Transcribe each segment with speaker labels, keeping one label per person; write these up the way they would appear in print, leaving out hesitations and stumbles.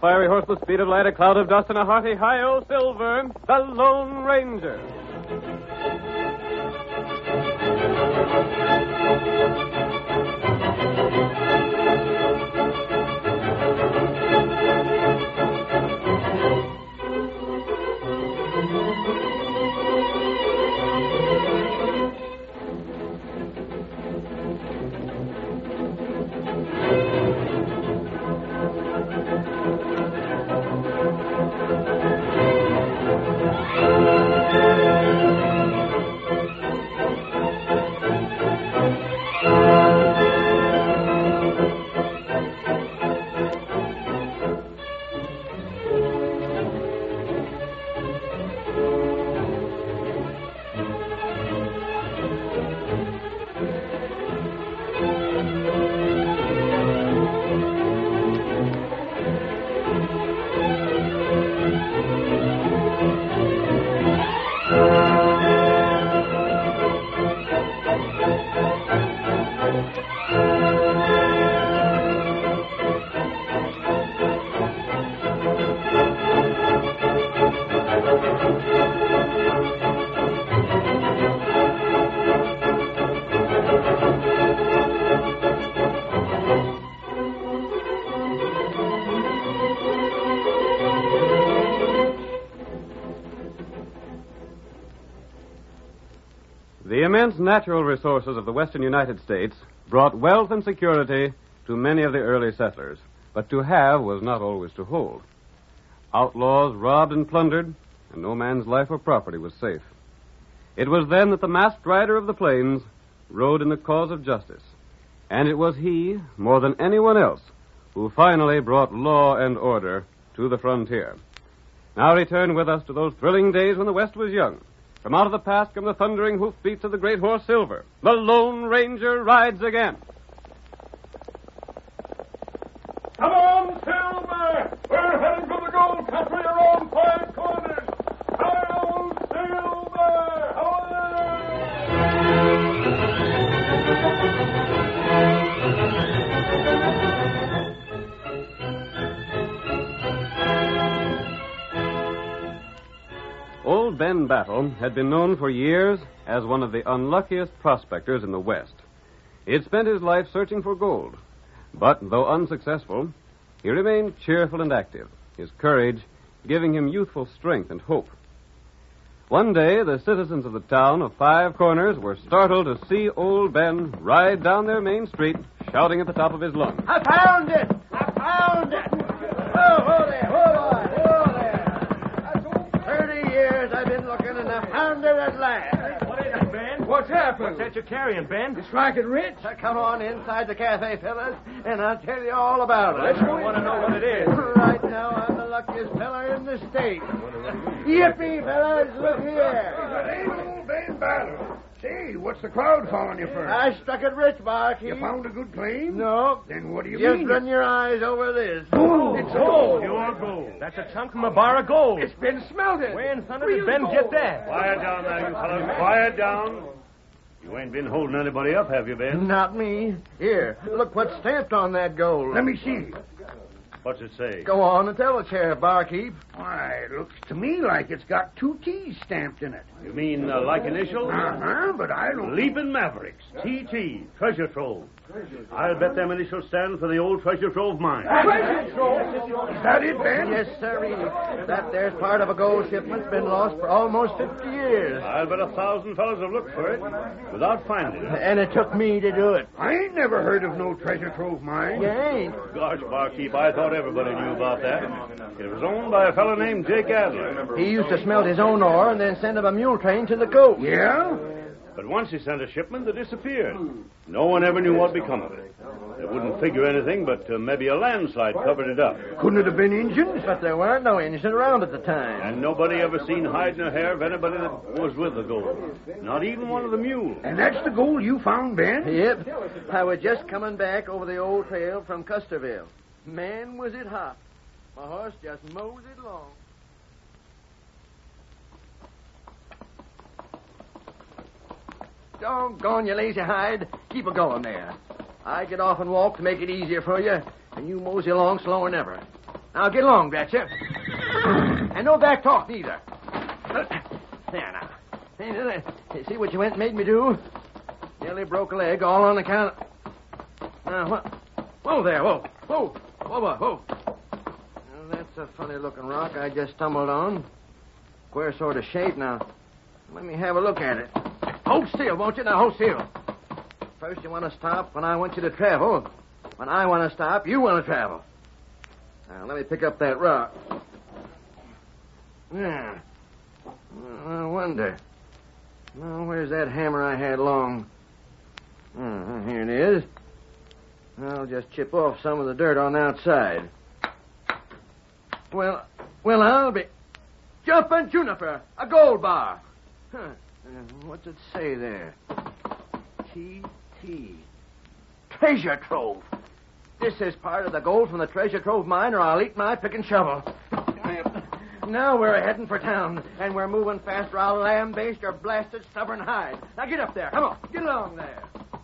Speaker 1: fiery horse with speed of light, a cloud of dust, and a hearty hi-yo silver, the Lone Ranger. The immense natural resources of the western United States brought wealth and security to many of the early settlers, but to have was not always to hold. Outlaws robbed and plundered, and no man's life or property was safe. It was then that the masked rider of the plains rode in the cause of justice, and it was he, more than anyone else, who finally brought law and order to the frontier. Now return with us to those thrilling days when the West was young. From out of the past come the thundering hoofbeats of the great horse Silver. The Lone Ranger rides again.
Speaker 2: Come on, Silver! We're heading for the gold country around five corners. Hi-yo, Silver!
Speaker 1: Old Ben Battle had been known for years as one of the unluckiest prospectors in the West. He had spent his life searching for gold, but though unsuccessful, he remained cheerful and active, his courage giving him youthful strength and hope. One day, the citizens of the town of Five Corners were startled to see old Ben ride down their main street, shouting at the top of his lungs.
Speaker 3: I found it! I found it! Oh, there, hold on, hold there. 30 years I've been looking, and I found it at last.
Speaker 4: What is it, Ben?
Speaker 2: What's happened?
Speaker 4: What's that you're carrying, Ben?
Speaker 2: You striking rich?
Speaker 3: So come on inside the cafe, fellas, and I'll tell you all about it.
Speaker 4: I want to know what it is.
Speaker 3: Right now, I'm the luckiest fella in the state. Yippee, fellas, look here.
Speaker 2: That ain't old Ben Battle. Say, what's the crowd following you for?
Speaker 3: I struck it rich, Barkeep.
Speaker 2: You found a good claim?
Speaker 3: No.
Speaker 2: Then what do you
Speaker 3: Just
Speaker 2: mean?
Speaker 3: run your eyes over this.
Speaker 2: Gold! It's gold!
Speaker 4: Pure gold. That's a chunk from a bar of gold.
Speaker 2: It's been smelted.
Speaker 4: Where in thunder did Ben get that?
Speaker 5: Quiet down there, you fellas. Quiet down. You ain't been holding anybody up, have you, Ben?
Speaker 3: Not me. Here, look what's stamped on that gold.
Speaker 2: Let me see.
Speaker 5: What's it say?
Speaker 3: Go on and tell the sheriff, Barkeep.
Speaker 2: Why, it looks to me like it's got 2 T's stamped in it.
Speaker 5: You mean like initials?
Speaker 2: Uh-huh, but I don't...
Speaker 5: Leaping Mavericks. TT. Treasure Trove. I'll bet them initials stand for the old Treasure Trove mine.
Speaker 2: Treasure Trove? Is that it, Ben?
Speaker 3: Yes, sir. That there's part of a gold shipment's been lost for almost 50 years.
Speaker 5: I'll bet 1,000 fellas have looked for it without finding it.
Speaker 3: And it took me to do it.
Speaker 2: I ain't never heard of no Treasure Trove mine.
Speaker 3: You ain't.
Speaker 5: Gosh, Barkeep, I thought everybody knew about that. It was owned by a fellow named Jake Adler.
Speaker 3: He used to smelt his own ore and then send up a mule train to the coast.
Speaker 2: Yeah?
Speaker 5: But once he sent a shipment, they disappeared. No one ever knew what become of it. They wouldn't figure anything, but maybe a landslide covered it up.
Speaker 2: Couldn't it have been Indians?
Speaker 3: But there weren't no Indians around at the time.
Speaker 5: And nobody ever seen hide nor hair of anybody that was with the gold. Not even one of the mules.
Speaker 2: And that's the gold you found, Ben?
Speaker 3: Yep. I was just coming back over the old trail from Custerville. Man, was it hot. My horse just moseyed along. Doggone you, lazy hide. Keep it going there. I get off and walk to make it easier for you, and you mosey along slower than ever. Now get along, drat you. And no back talk neither. There now. See what you went and made me do? Nearly broke a leg all on account of... Now, what? Whoa there, whoa. Whoa. Well, that's a funny-looking rock I just stumbled on. Queer sort of shape now. Let me have a look at it. Hold still, won't you? Now, hold still. First you want to stop when I want you to travel. When I want to stop, you want to travel. Now, let me pick up that rock. Yeah. I wonder. Now, where's that hammer I had long? Here it is. I'll just chip off some of the dirt on the outside. Well, I'll be... Jumping Juniper, a gold bar. Huh. What's it say there? T.T. Treasure trove. This is part of the gold from the treasure trove mine, or I'll eat my pick and shovel. Now we're heading for town, and we're moving fast, or I'll lambaste your blasted stubborn hide. Now get up there. Come on, get along there.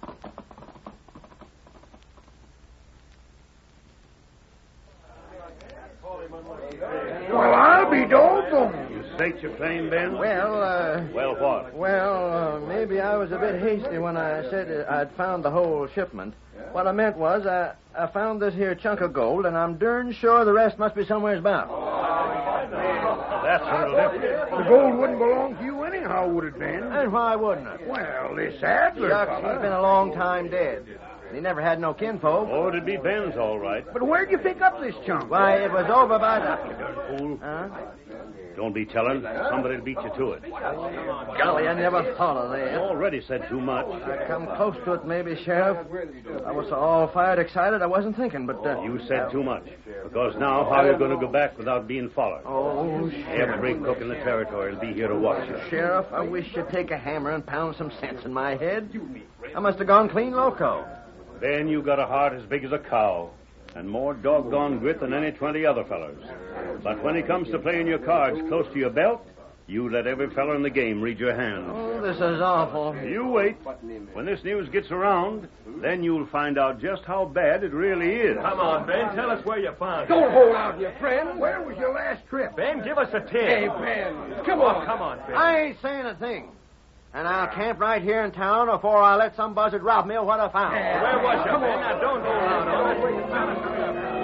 Speaker 2: Well, I'll be doggone.
Speaker 5: You state your claim, Ben?
Speaker 3: Well,
Speaker 5: what?
Speaker 3: Maybe I was a bit hasty when I said I'd found the whole shipment. What I meant was I found this here chunk of gold, and I'm darn sure the rest must be somewhere about.
Speaker 5: That's a little different.
Speaker 2: The gold wouldn't belong to you anyhow, would it, Ben?
Speaker 3: And why wouldn't it?
Speaker 2: Well, this Adler
Speaker 3: Shucks,
Speaker 2: fella...
Speaker 3: he's been a long time dead. He never had no kinfolk.
Speaker 5: Oh, it'd be Ben's, all right.
Speaker 2: But where'd you pick up this chunk?
Speaker 3: Why, it was over by the...
Speaker 5: You fool.
Speaker 3: Huh?
Speaker 5: Don't be telling. Somebody'll beat you to it.
Speaker 3: Golly, I never thought of
Speaker 5: You
Speaker 3: that.
Speaker 5: already said too much.
Speaker 3: I come close to it, maybe, Sheriff. I was so all-fired excited, I wasn't thinking, but...
Speaker 5: You said too much. Because now, how are you going to go back without being followed?
Speaker 3: Oh, Sheriff.
Speaker 5: Every cook in the territory will be here to watch you.
Speaker 3: Sheriff, I wish you'd take a hammer and pound some sense in my head. I must have gone clean loco.
Speaker 5: Ben, you got a heart as big as a cow, and more doggone grit than any 20 other fellows. But when it comes to playing your cards close to your belt, you let every fellow in the game read your hand.
Speaker 3: Oh, this is awful.
Speaker 5: You wait. When this news gets around, then you'll find out just how bad it really is.
Speaker 4: Come on, Ben. Tell us where you found it.
Speaker 2: Don't hold out, your friend. Where was your last trip?
Speaker 4: Ben, give us a tip.
Speaker 2: Hey, Ben, come on.
Speaker 4: Come on, Ben.
Speaker 3: I ain't saying a thing. And I'll camp right here in town before I let some buzzard rob me of what I found.
Speaker 4: Where was you, Ben? Now, don't hold out on us.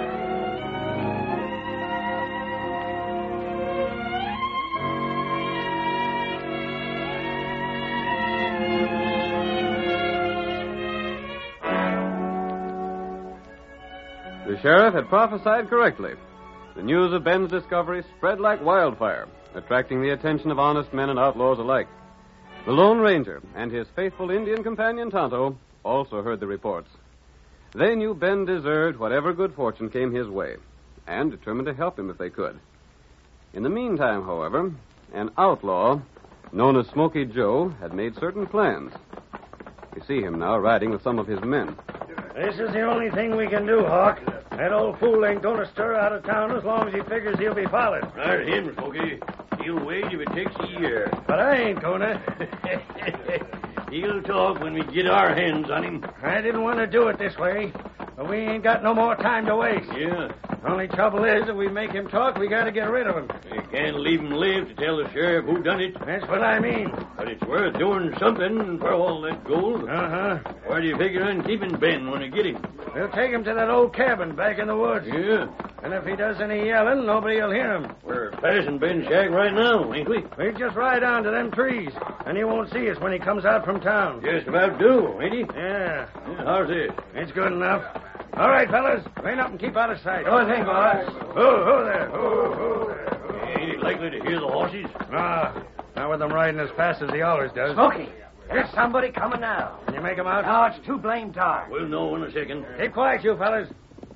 Speaker 1: The sheriff had prophesied correctly. The news of Ben's discovery spread like wildfire, attracting the attention of honest men and outlaws alike. The Lone Ranger and his faithful Indian companion Tonto also heard the reports. They knew Ben deserved whatever good fortune came his way, and determined to help him if they could. In the meantime, however, an outlaw known as Smoky Joe had made certain plans. We see him now riding with some of his men.
Speaker 6: This is the only thing we can do, Hawk. That old fool ain't going to stir out of town as long as he figures he'll be followed.
Speaker 7: Right him, Smoky. He'll wait if it takes a year.
Speaker 6: But I ain't going to.
Speaker 7: He'll talk when we get our hands on him.
Speaker 6: I didn't want to do it this way, but we ain't got no more time to waste.
Speaker 7: Yeah.
Speaker 6: Only trouble is, if we make him talk, we got to get rid of him.
Speaker 7: We can't leave him live to tell the sheriff who done it.
Speaker 6: That's what I mean.
Speaker 7: But it's worth doing something for all that gold.
Speaker 6: Uh-huh.
Speaker 7: Where do you figure on keeping Ben when you get him?
Speaker 6: We'll take him to that old cabin back in the woods.
Speaker 7: Yeah.
Speaker 6: And if he does any yelling, nobody'll hear him.
Speaker 7: We're passing Ben's shack right now, ain't we?
Speaker 6: We just ride on to them trees, and he won't see us when he comes out from town.
Speaker 7: Just about do, ain't he?
Speaker 6: Yeah.
Speaker 7: How's this?
Speaker 6: It's good enough. All right, fellas. Rein up and keep out of sight.
Speaker 3: Sure thing, boss.
Speaker 6: Ho there. Ho there.
Speaker 7: Ain't he likely to hear the horses?
Speaker 6: Not with them riding as fast as he always does.
Speaker 3: Smoky, there's somebody coming now.
Speaker 6: Can you make him out?
Speaker 3: Oh, it's too blamed dark.
Speaker 7: We'll know in a second.
Speaker 6: Keep quiet, you fellas.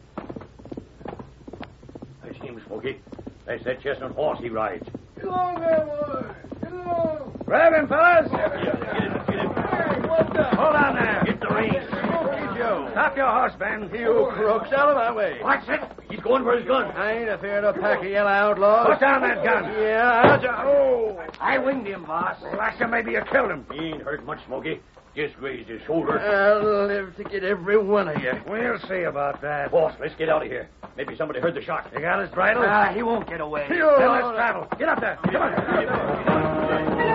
Speaker 7: I see him, Smoky. That's that chestnut horse he rides.
Speaker 2: Get along there, boy. Get along.
Speaker 6: Grab him, fellas.
Speaker 7: Get him.
Speaker 2: Hey, what the...
Speaker 6: Hold on there.
Speaker 7: Get the reins.
Speaker 2: Smoky Joe.
Speaker 6: Stop your horse, Ben.
Speaker 3: You crooks, out of my way.
Speaker 7: What's it? He's going for his gun.
Speaker 3: I ain't afeard of a pack of yellow outlaws.
Speaker 6: Put down that gun.
Speaker 3: Yeah, I'll just...
Speaker 6: Oh.
Speaker 3: I winged him, boss.
Speaker 6: Last time maybe you killed him.
Speaker 7: He ain't hurt much, Smoky. Just grazed his shoulder.
Speaker 3: I'll live to get every one of you.
Speaker 6: We'll see about that.
Speaker 7: Boss, let's get out of here. Maybe somebody heard the shot.
Speaker 6: You got his bridle?
Speaker 7: He won't get away.
Speaker 6: Then let's travel. Get up there. Come on.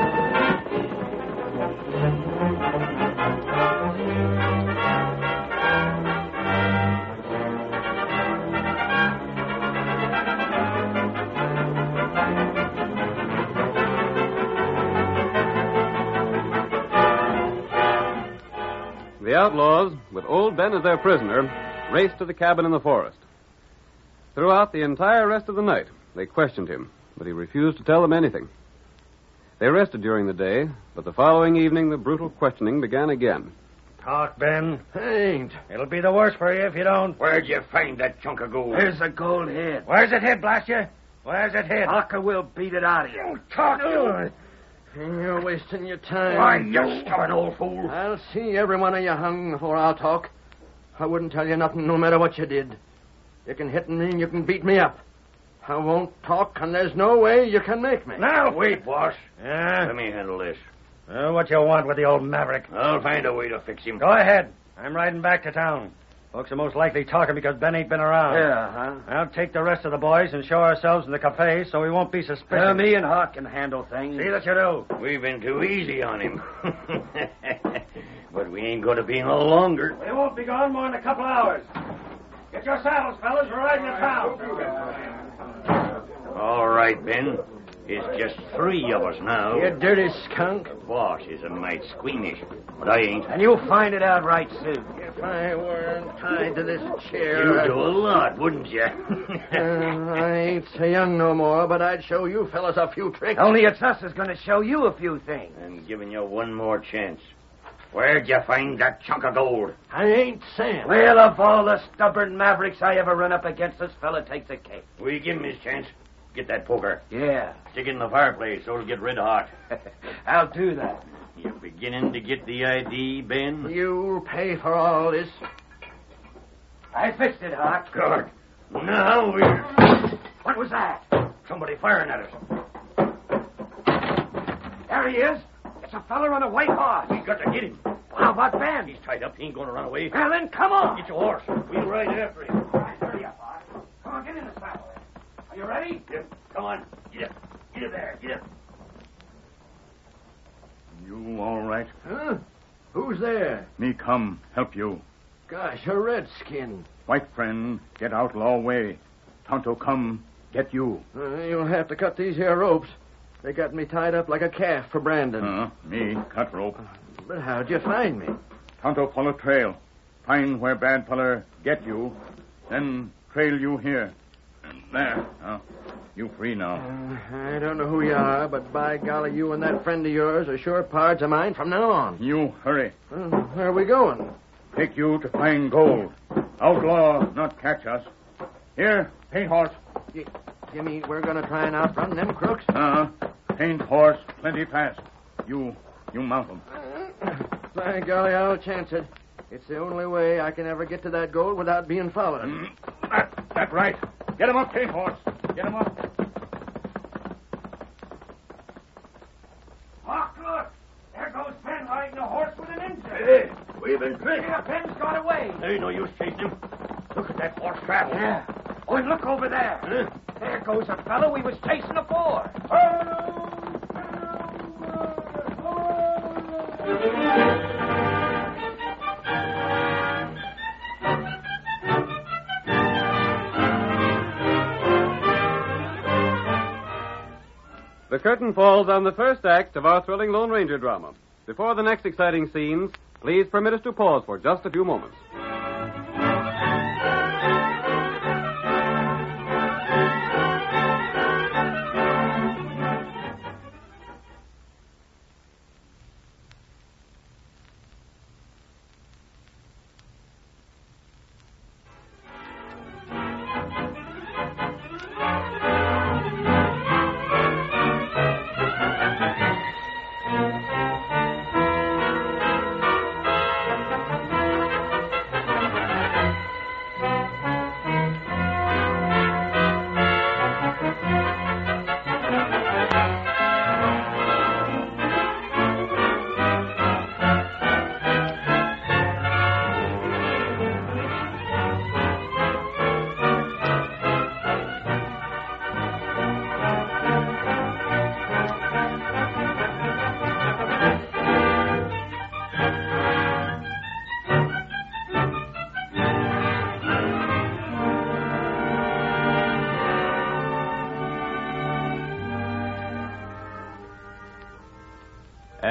Speaker 1: The outlaws, with old Ben as their prisoner, raced to the cabin in the forest. Throughout the entire rest of the night, they questioned him, but he refused to tell them anything. They rested during the day, but the following evening the brutal questioning began again.
Speaker 6: Talk, Ben.
Speaker 3: Ain't.
Speaker 6: It'll be the worse for you if you don't.
Speaker 7: Where'd you find that chunk of gold?
Speaker 4: There's a gold head.
Speaker 6: Where's it hid, blast you? Where's it hid?
Speaker 4: Hawker will beat it out of you.
Speaker 6: Talk, you.
Speaker 3: You're wasting your time.
Speaker 7: Why, you stubborn old fool.
Speaker 3: I'll see every one of you hung before I'll talk. I wouldn't tell you nothing no matter what you did. You can hit me and you can beat me up. I won't talk, and there's no way you can make me.
Speaker 6: Now,
Speaker 7: Wait, boss.
Speaker 6: Yeah?
Speaker 7: Let me handle this.
Speaker 6: What you want with the old maverick?
Speaker 7: I'll find a way to fix him.
Speaker 6: Go ahead. I'm riding back to town. Folks are most likely talking because Ben ain't been around.
Speaker 4: Yeah, huh?
Speaker 6: I'll take the rest of the boys and show ourselves in the cafe so we won't be suspicious.
Speaker 4: Me and Hawk can handle things.
Speaker 6: See that you do.
Speaker 7: We've been too easy on him. But we ain't going to be no longer.
Speaker 6: We won't be gone more than a couple hours. Get your saddles, fellas. We're riding to town.
Speaker 7: All right, Ben. It's just 3 of us now.
Speaker 3: You dirty skunk.
Speaker 7: Boss is a mite squeamish, but I ain't.
Speaker 4: And you'll find it out right soon.
Speaker 3: If I weren't tied to this chair...
Speaker 7: You'd do a lot, wouldn't you?
Speaker 3: I ain't so young no more, but I'd show you fellas a few tricks.
Speaker 4: Only it's us that's going to show you a few things.
Speaker 7: I'm giving you one more chance. Where'd you find that chunk of gold?
Speaker 3: I ain't saying.
Speaker 4: Well, of all the stubborn mavericks I ever run up against, this fella takes a cake.
Speaker 7: We give him his chance. Get that poker.
Speaker 4: Yeah,
Speaker 7: Stick it in the fireplace so it'll get red hot.
Speaker 4: I'll do that.
Speaker 7: You're beginning to get the ID, Ben?
Speaker 3: You'll pay for all this.
Speaker 4: I fixed it, Hawk.
Speaker 7: Good. Now we're...
Speaker 4: What was that?
Speaker 7: Somebody firing at us.
Speaker 4: There he is. It's a fella on a white horse.
Speaker 7: We got to get him.
Speaker 4: How about Ben?
Speaker 7: He's tied up. He ain't going to run away.
Speaker 4: Well, then come on.
Speaker 7: Get your horse. We'll ride after him.
Speaker 4: All right, hurry up, Hawk. Come on, get in the saddle. Are you ready?
Speaker 7: Yep. Come on. Get up. Get up there. Get up.
Speaker 8: You all right?
Speaker 3: Huh? Who's there?
Speaker 8: Me come help you.
Speaker 3: Gosh, a redskin.
Speaker 8: White friend, get outlaw way. Tonto come, get you.
Speaker 3: You'll have to cut these here ropes. They got me tied up like a calf for Brandon.
Speaker 8: Me cut rope.
Speaker 3: But how'd you find me?
Speaker 8: Tonto follow trail. Find where bad feller get you. Then trail you here. And there. You free now.
Speaker 3: I don't know who you are, but by golly, you and that friend of yours are sure pards of mine from now on.
Speaker 8: You hurry.
Speaker 3: Where are we going?
Speaker 8: Take you to find gold. Outlaw not catch us. Here, paint horse.
Speaker 3: You mean we're going to try and outrun them crooks?
Speaker 8: Paint horse plenty fast. You mount him.
Speaker 3: By golly, I'll chance it. It's the only way I can ever get to that gold without being followed.
Speaker 8: That right. Get him up, paint horse. Get him up.
Speaker 4: Hawk, look. There goes Ben riding a horse with an engine.
Speaker 7: Hey, we've been tricked.
Speaker 4: Yeah, Ben's got away.
Speaker 7: There ain't no use chasing him. Look at that horse travel.
Speaker 4: Yeah. Oh, and look over there.
Speaker 7: Huh?
Speaker 4: There goes a fellow we was chasing before.
Speaker 1: The curtain falls on the first act of our thrilling Lone Ranger drama. Before the next exciting scenes, please permit us to pause for just a few moments.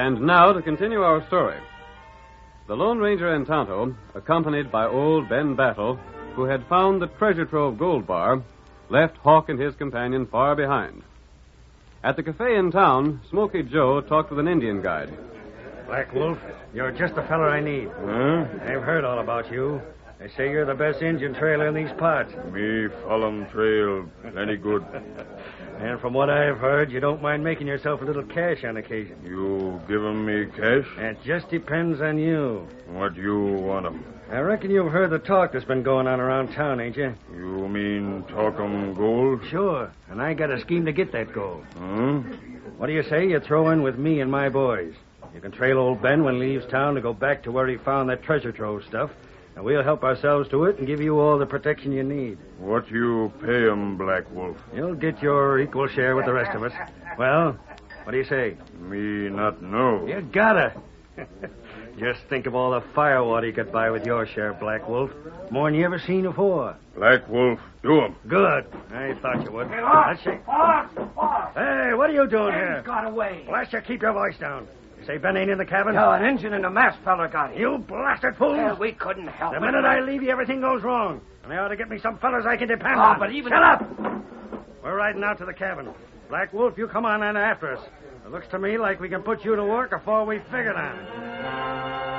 Speaker 1: And now to continue our story. The Lone Ranger and Tonto, accompanied by old Ben Battle, who had found the treasure trove gold bar, left Hawk and his companion far behind. At the cafe in town, Smoky Joe talked with an Indian guide.
Speaker 6: Black Wolf, you're just the feller I need.
Speaker 8: Huh?
Speaker 6: I've heard all about you. They say you're the best Indian trailer in these parts.
Speaker 8: Me follow trail plenty good.
Speaker 6: And from what I've heard, you don't mind making yourself a little cash on occasion.
Speaker 8: You giving me cash?
Speaker 6: It just depends on you.
Speaker 8: What you want 'em?
Speaker 6: I reckon you've heard the talk that's been going on around town, ain't you?
Speaker 8: You mean talk 'em gold?
Speaker 6: Sure. And I got a scheme to get that gold.
Speaker 8: Huh?
Speaker 6: What do you say you throw in with me and my boys? You can trail old Ben when he leaves town to go back to where he found that treasure trove stuff, and we'll help ourselves to it and give you all the protection you need.
Speaker 8: What you pay 'em, Black Wolf?
Speaker 6: You'll get your equal share with the rest of us. Well, what do you say?
Speaker 8: Me not know.
Speaker 6: You gotta. Just think of all the firewater you could buy with your share, Black Wolf. More than you ever seen before.
Speaker 8: Black Wolf, do 'em.
Speaker 6: Good. I thought you would.
Speaker 4: Hey, Hawk!
Speaker 6: Let's shake.
Speaker 4: Hawk!
Speaker 6: Hey, what are you doing
Speaker 4: Ben's
Speaker 6: here?
Speaker 4: got away.
Speaker 6: Blast you, keep your voice down. You say Ben ain't in the cabin?
Speaker 4: No, an engine and a masked fella got him.
Speaker 6: You blasted fools!
Speaker 4: Yeah, we couldn't help
Speaker 6: The
Speaker 4: it.
Speaker 6: minute I leave you, everything goes wrong. And they ought to get me some fellas I can depend
Speaker 4: Oh,
Speaker 6: on.
Speaker 4: but even...
Speaker 6: Shut up! We're riding out to the cabin. Black Wolf, you come on in after us. It looks to me like we can put you to work before we figured on it.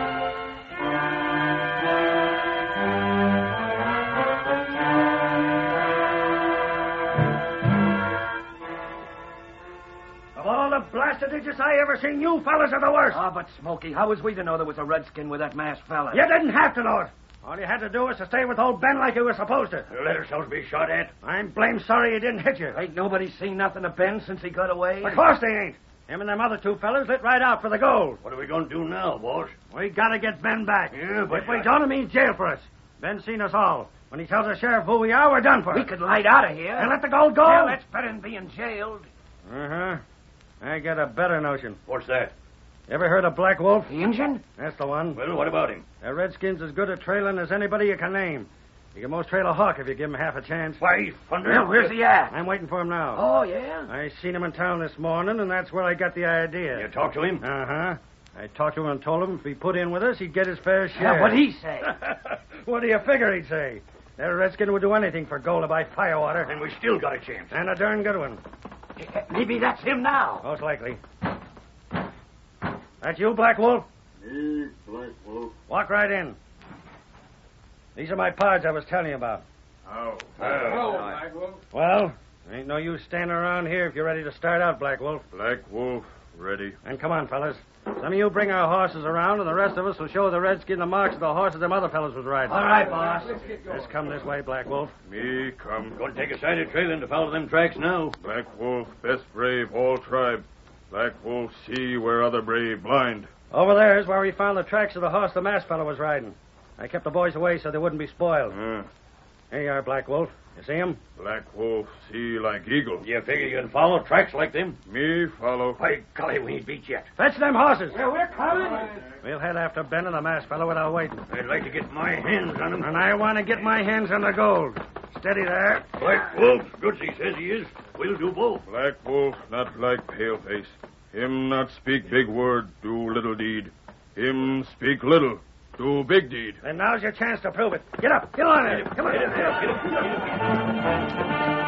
Speaker 6: Of all the blasted idiots I ever seen, you fellas are the worst.
Speaker 4: Ah, but Smokey, how was we to know there was a redskin with that masked fella?
Speaker 6: You didn't have to know it. All you had to do was to stay with old Ben like you were supposed to.
Speaker 7: You let ourselves be shot at.
Speaker 6: I'm blamed sorry he didn't hit you.
Speaker 4: Ain't nobody seen nothing of Ben since he got away?
Speaker 6: Of course they ain't. Him and them other two fellas lit right out for the gold.
Speaker 7: What are we going to do now, boss?
Speaker 6: We gotta get Ben back.
Speaker 7: Yeah, but
Speaker 6: if we don't, it means jail for us. Ben's seen us all. When he tells the sheriff who we are, we're done for.
Speaker 4: We could light out of here.
Speaker 6: And let the gold go?
Speaker 4: Yeah, that's better than being jailed.
Speaker 6: Uh-huh. I got a better notion.
Speaker 7: What's that?
Speaker 6: Ever heard of Black Wolf?
Speaker 4: The engine?
Speaker 6: That's the one.
Speaker 7: Well, what about him?
Speaker 6: That Redskin's as good at trailing as anybody you can name. He can most trail a hawk if you give him half a chance.
Speaker 7: Why, thunder.
Speaker 4: Well, where's he at?
Speaker 6: I'm waiting for him now.
Speaker 4: Oh, yeah?
Speaker 6: I seen him in town this morning, and that's where I got the idea.
Speaker 7: You talk to him?
Speaker 6: Uh-huh. I talked to him and told him if he put in with us, he'd get his fair share.
Speaker 4: Yeah, what'd he say?
Speaker 6: What do you figure he'd say? That Redskin would do anything for gold to buy firewater.
Speaker 7: And we still got a chance.
Speaker 6: And a darn good one.
Speaker 4: Maybe that's him now.
Speaker 6: Most likely. That you, Black Wolf?
Speaker 8: Me, Black Wolf.
Speaker 6: Walk right in. These are my pards I was telling you about.
Speaker 8: How?
Speaker 2: Black Wolf.
Speaker 6: Well, ain't no use standing around here if you're ready to start out, Black Wolf.
Speaker 8: Black Wolf, ready.
Speaker 6: And come on, fellas. Some of you bring our horses around, and the rest of us will show the Redskin the marks of the horses them other fellas was riding.
Speaker 4: All right, boss.
Speaker 6: Just come this way, Black Wolf.
Speaker 8: Me come.
Speaker 7: Going to take a sided trailing to follow them tracks now.
Speaker 8: Black Wolf, best brave all tribe. Black Wolf see where other brave blind.
Speaker 6: Over there is where we found the tracks of the horse the masked fellow was riding. I kept the boys away so they wouldn't be spoiled. Here you are, Black Wolf. You see him?
Speaker 8: Black Wolf see like eagle.
Speaker 7: You figure you can follow tracks like them?
Speaker 8: Me follow.
Speaker 7: Why, golly, we ain't beat yet.
Speaker 6: Fetch them horses.
Speaker 4: Yeah, we're coming.
Speaker 6: We'll head after Ben and the masked fellow without waiting.
Speaker 7: I'd like to get my hands on him.
Speaker 6: And I want to get my hands on the gold. Steady there.
Speaker 7: Black Wolf, good as he says he is. We'll do both.
Speaker 8: Black Wolf not like Paleface. Him not speak big word, do little deed. Him speak little, do big deed.
Speaker 6: Then now's your chance to prove it. Get up. Get on there. Come on.
Speaker 7: Get up.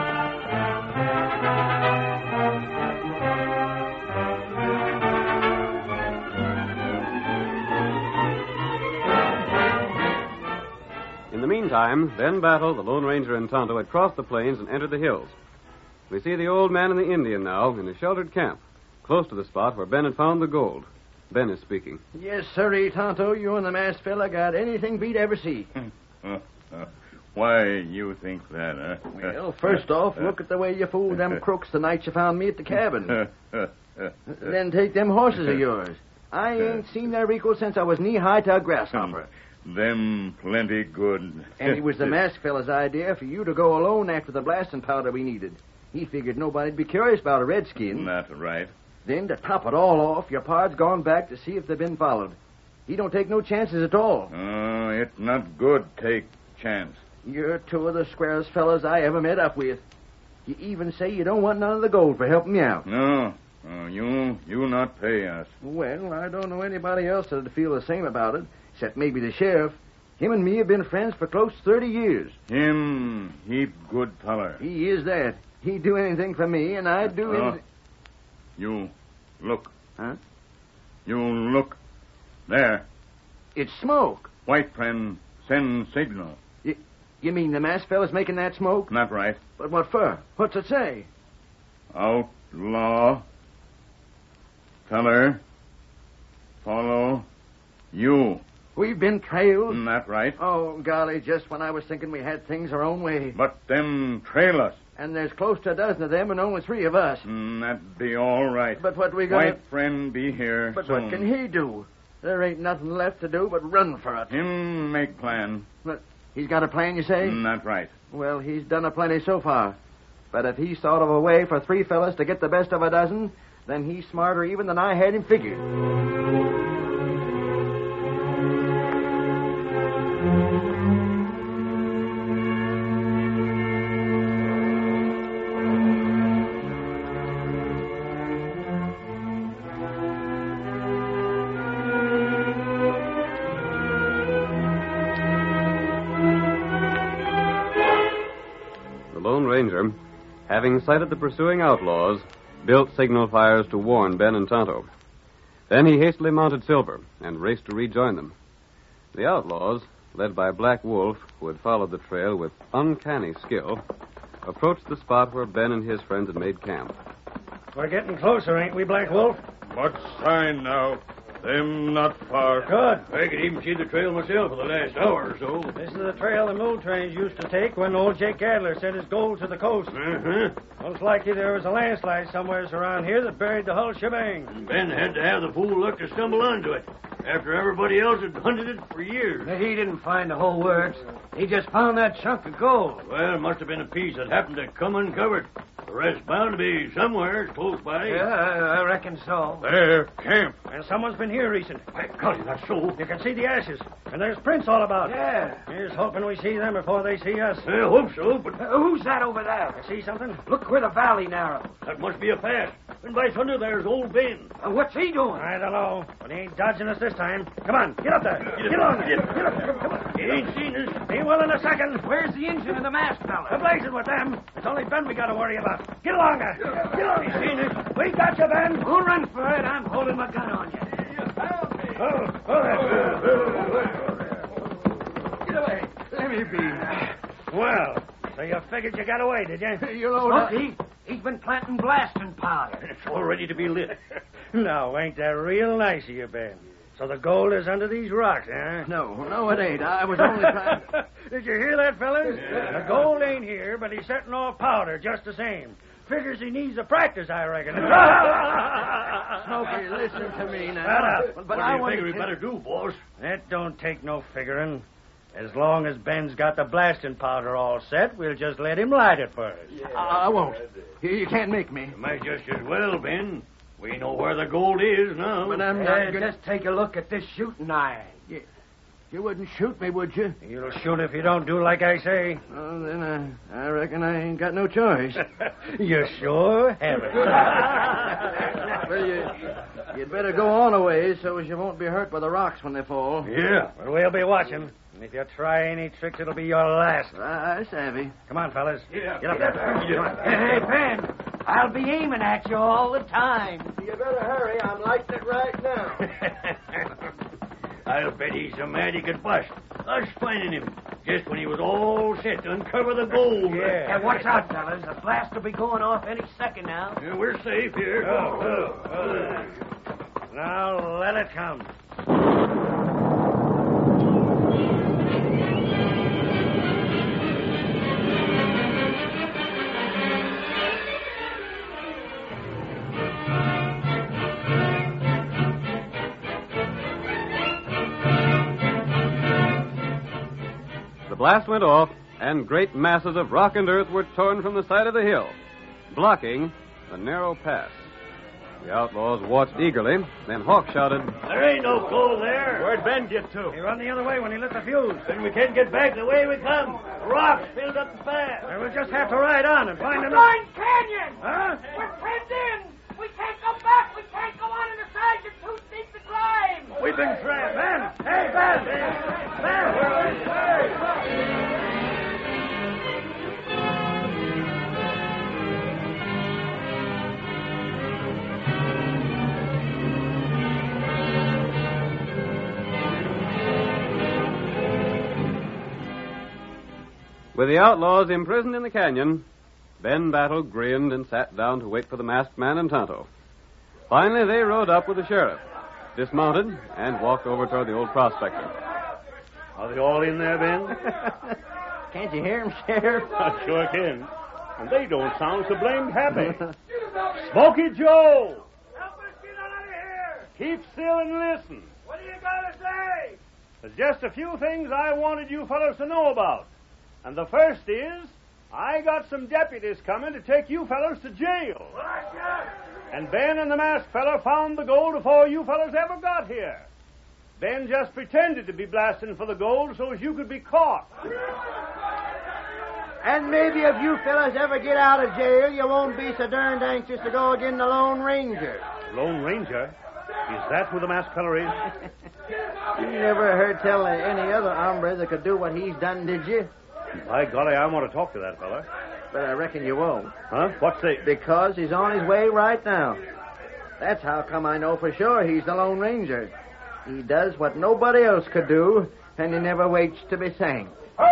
Speaker 1: In the meantime, Ben Battle, the Lone Ranger, and Tonto had crossed the plains and entered the hills. We see the old man and the Indian now in a sheltered camp, close to the spot where Ben had found the gold. Ben is speaking.
Speaker 3: Yes, sirree, Tonto. You and the masked fella got anything beat ever see.
Speaker 8: Why you think that, huh?
Speaker 3: Well, first off, look at the way you fooled them crooks the night you found me at the cabin. Then take them horses of yours. I ain't seen their equal since I was knee-high to a grasshopper.
Speaker 8: Them plenty good.
Speaker 3: And it was the masked fella's idea for you to go alone after the blasting powder we needed. He figured nobody'd be curious about a redskin.
Speaker 8: Not right.
Speaker 3: Then, to top it all off, your pard's gone back to see if they've been followed. He don't take no chances at all.
Speaker 8: Oh, it's not good take chance.
Speaker 3: You're two of the squarest fellas I ever met up with. You even say you don't want none of the gold for helping me out.
Speaker 8: No, You not pay us.
Speaker 3: Well, I don't know anybody else that'd feel the same about it, except maybe the sheriff. Him and me have been friends for close 30 years.
Speaker 8: Him, heap good feller.
Speaker 3: He is that. He'd do anything for me, and I'd do anything...
Speaker 8: You look.
Speaker 3: Huh?
Speaker 8: You look. There.
Speaker 3: It's smoke.
Speaker 8: White friend, send signal.
Speaker 3: You mean the masked fella's making that smoke?
Speaker 8: Not right.
Speaker 3: But what for? What's it say?
Speaker 8: Outlaw. Feller. Follow. You.
Speaker 3: We've been trailed?
Speaker 8: Not right.
Speaker 3: Oh, golly, just when I was thinking we had things our own way.
Speaker 8: But them trail us.
Speaker 3: And there's close to a dozen of them and only 3 of us.
Speaker 8: That be all right.
Speaker 3: But what we gonna...
Speaker 8: White friend be here
Speaker 3: But
Speaker 8: soon.
Speaker 3: what can he do? There ain't nothing left to do but run for it.
Speaker 8: Him make plan.
Speaker 3: But he's got a plan, you say?
Speaker 8: Not right.
Speaker 3: Well, he's done a plenty so far. But if he's thought of a way for 3 fellas to get the best of a dozen, then he's smarter even than I had him figured.
Speaker 1: Ranger, having sighted the pursuing outlaws, built signal fires to warn Ben and Tonto. Then he hastily mounted Silver and raced to rejoin them. The outlaws, led by Black Wolf, who had followed the trail with uncanny skill, approached the spot where Ben and his friends had made camp.
Speaker 6: We're getting closer, ain't we, Black Wolf?
Speaker 8: What sign now? Them not far.
Speaker 6: Good.
Speaker 5: I could even see the trail myself for the last hour or so.
Speaker 6: This is the trail the mule trains used to take when old Jake Adler sent his gold to the coast. Most likely there was a landslide somewheres around here that buried the whole shebang.
Speaker 5: And Ben had to have the fool luck to stumble onto it, after everybody else had hunted it for years.
Speaker 4: He didn't find the whole works. He just found that chunk of gold.
Speaker 5: Well, it must have been a piece that happened to come uncovered. The rest bound to be somewhere close by.
Speaker 4: Yeah, I reckon so.
Speaker 8: There, camp.
Speaker 6: And someone's been here recent.
Speaker 5: By golly, that's so.
Speaker 6: You can see the ashes, and there's prints all about.
Speaker 4: Yeah.
Speaker 6: Here's hoping we see them before they see us.
Speaker 5: I hope so, but
Speaker 4: Who's that over there?
Speaker 6: See something?
Speaker 4: Look where the valley narrows.
Speaker 5: that must be a pass. And by thunder, there's old Ben.
Speaker 4: What's he doing?
Speaker 6: I don't know, but he ain't dodging us this time. Come on, get up there. Get on there. Get up. Come on.
Speaker 5: He ain't seen us.
Speaker 6: He will in a second.
Speaker 4: Where's the engine and the masked
Speaker 6: We're
Speaker 4: fella?
Speaker 6: blazing with them. It's only Ben we got to worry about. Get along there. Get along. He's seen us. We got you, Ben.
Speaker 4: Who'll run for it? I'm holding my gun on you.
Speaker 3: Get away. Let me be.
Speaker 6: Well, so you figured you got away, did you?
Speaker 3: You know
Speaker 4: Look,
Speaker 3: that...
Speaker 4: he's been planting blasting powder.
Speaker 5: It's all ready to be lit.
Speaker 6: No, ain't that real nice of you, Ben? So the gold is under these rocks, huh?
Speaker 3: No, it ain't. I was only trying...
Speaker 6: Did you hear that, fellas? Yeah. The gold ain't here, but he's setting off powder just the same. Figures he needs the practice, I reckon.
Speaker 3: Smokey, listen to me now.
Speaker 6: Shut up.
Speaker 3: But
Speaker 5: What
Speaker 3: I
Speaker 5: do you
Speaker 3: want
Speaker 5: figure we
Speaker 3: to...
Speaker 5: better do, boss?
Speaker 6: That don't take no figuring. As long as Ben's got the blasting powder all set, we'll just let him light it first.
Speaker 3: I won't. You can't make me.
Speaker 5: You might just as well, Ben. We know where the gold is now.
Speaker 3: But I'm not gonna...
Speaker 4: Just take a look at this shooting iron.
Speaker 3: You wouldn't shoot me, would you?
Speaker 6: You'll shoot if you don't do like I say.
Speaker 3: Oh, then I reckon I ain't got no choice.
Speaker 6: You sure haven't.
Speaker 3: Well, you'd better go on a ways so as you won't be hurt by the rocks when they fall.
Speaker 5: Yeah.
Speaker 6: But we'll be watching. And if you try any tricks, it'll be your last.
Speaker 3: I savvy.
Speaker 6: Come on, fellas.
Speaker 5: Yeah.
Speaker 6: Get up there. Come on.
Speaker 4: Hey, Ben, I'll be aiming at you all the time.
Speaker 3: You better hurry. I'm lighting it right now.
Speaker 5: I'll bet he's so mad he could bust. Us finding him just when he was all set to uncover the gold.
Speaker 6: Yeah.
Speaker 4: Hey, watch out, fellas. The blast will be going off any second now.
Speaker 5: Yeah, we're safe here.
Speaker 6: Now let it come.
Speaker 1: The blast went off, and great masses of rock and earth were torn from the side of the hill, blocking a narrow pass. The outlaws watched eagerly. Then Hawk shouted,
Speaker 5: There ain't no gold there.
Speaker 8: Where'd Ben get to?
Speaker 6: He run the other way when he lit the fuse.
Speaker 5: Then we can't get back the way we come. The rocks filled up the path.
Speaker 6: And we'll just have to ride on and find him.
Speaker 9: Blind Canyon!
Speaker 6: Huh?
Speaker 9: We're penned in! We can't go
Speaker 5: We've been trapped.
Speaker 4: Ben! Hey, Ben!
Speaker 1: With the outlaws imprisoned in the canyon, Ben Battle grinned and sat down to wait for the masked man and Tonto. Finally, they rode up with the sheriff, dismounted, and walked over toward the old prospector.
Speaker 5: Are they all in there, Ben?
Speaker 3: Can't you hear him, Sheriff?
Speaker 5: I sure can. And they don't sound so blamed happy. Smoky Joe!
Speaker 2: Help us get out of here!
Speaker 5: Keep still and listen.
Speaker 2: What do you got to say?
Speaker 5: There's just a few things I wanted you fellows to know about. And the first is, I got some deputies coming to take you fellows to jail. And Ben and the masked fellow found the gold before you fellows ever got here. Ben just pretended to be blasting for the gold so as you could be caught.
Speaker 3: And maybe if you fellas ever get out of jail, you won't be so darned anxious to go again the Lone Ranger.
Speaker 5: Lone Ranger? Is that who the masked fellow is?
Speaker 3: You never heard tell of any other hombre that could do what he's done, did you?
Speaker 5: By golly, I want to talk to that fella.
Speaker 3: But I reckon you won't.
Speaker 5: Huh? What's the...
Speaker 3: Because he's on his way right now. That's how come I know for sure he's the Lone Ranger. He does what nobody else could do, and he never waits to be thanked.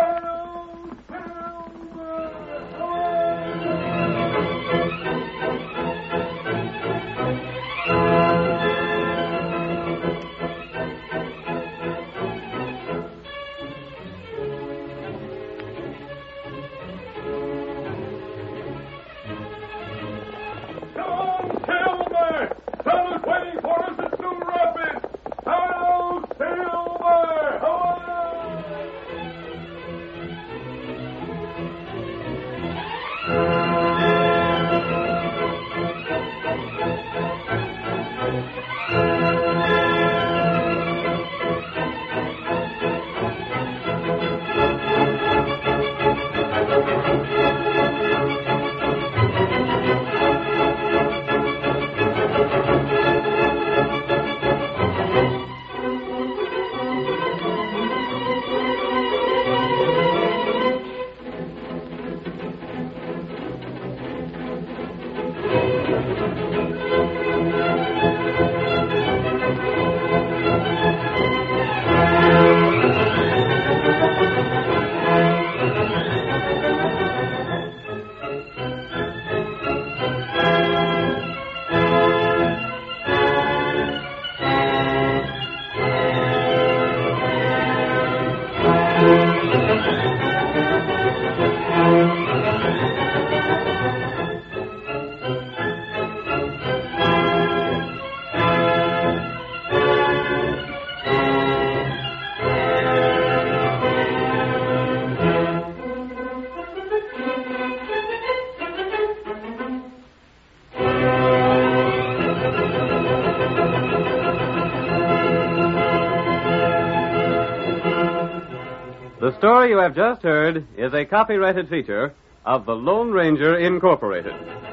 Speaker 1: The story you have just heard is a copyrighted feature of the Lone Ranger Incorporated.